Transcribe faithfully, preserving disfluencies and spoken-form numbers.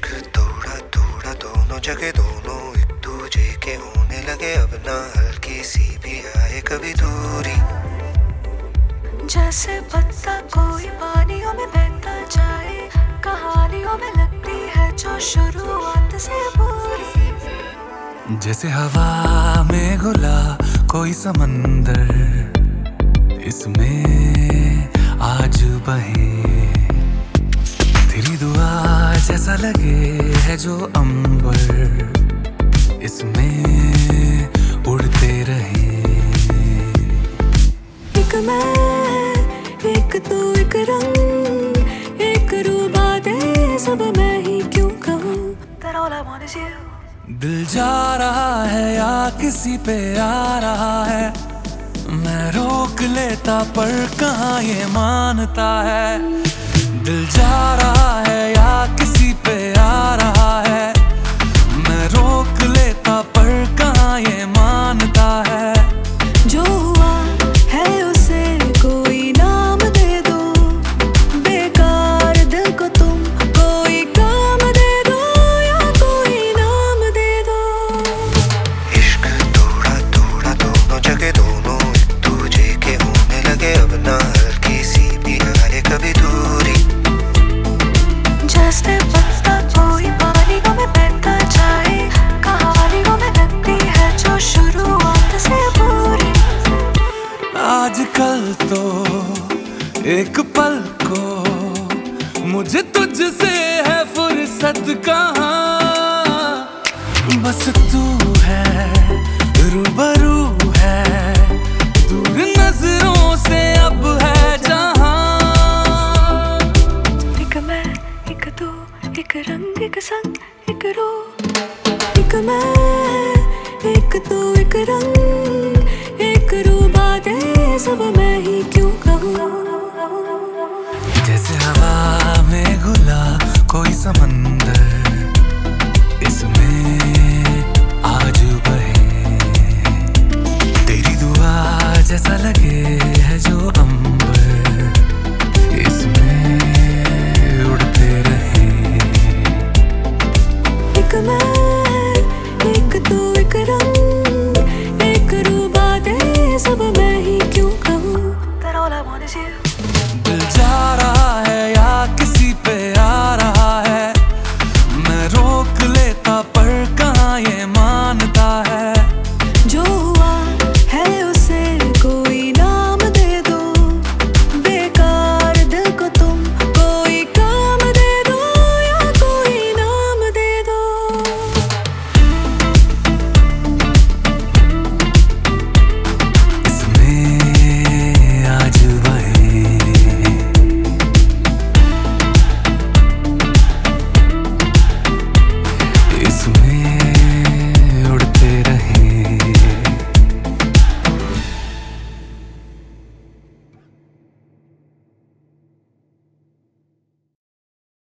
इश्क थोड़ा थोड़ा दोनों जगह दोनों एक दूजे के होने लगे, अब ना हल्की सी भी आए कभी दूरी। जैसे पत्ता कोई पानियों में बहता जाए, कहानियों में लगती है जो शुरुआत से पूरी। जैसे हवा में घुला कोई समंदर, इसमें आज बहे तेरी दुआ जैसा लगे है जो अंबर, इसमें उड़ते रहे। एक मैं एक तू एक रंग एक रूबा दे, सब मैं ही क्यों कहूँ, that all I want is you। दिल जा रहा है या किसी पे आ रहा है, मैं रोक लेता पर कहाँ ये मानता है। दिल जा रहा है या किसी पे आ रहा है, मैं रोक लेता पर कहाँ ये मानता है। जो हुआ है उसे कोई नाम दे दो, बेकार दिल को तुम कोई काम दे दो या कोई नाम दे दो। इश्क थोड़ा थोड़ा दोनों जगह दोनों एक दूजे के होने लगे, अब ना हल्की सी भी आए कभी दूरी। जैसे पत्ता कोई पानियों में बहता जाए, कहानियों में लगती है जो शुरुआत से पूरी। आजकल तो एक पल को मुझे तुझसे है फुर्सत कहाँ, बस तू है रूबरू है, दूर नजरों से अब है जहाँ। एक मैं एक तू एक रंग एक संग एक रूप, एक मैं एक तू एक रंग एक रूबा दे, सब मैं ही क्यों कहूँ। जैसे हवा में घुला कोई समंदर,